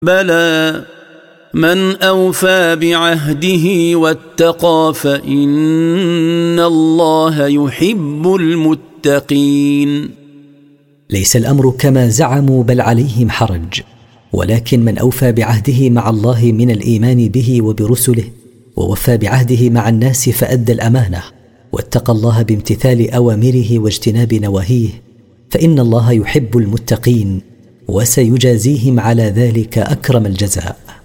بلى من أوفى بعهده واتقى فإن الله يحب المتقين. ليس الأمر كما زعموا بل عليهم حرج، ولكن من أوفى بعهده مع الله من الإيمان به وبرسله ووفى بعهده مع الناس فأدى الأمانة واتقى الله بامتثال أوامره واجتناب نواهيه فإن الله يحب المتقين وسيجازيهم على ذلك أكرم الجزاء.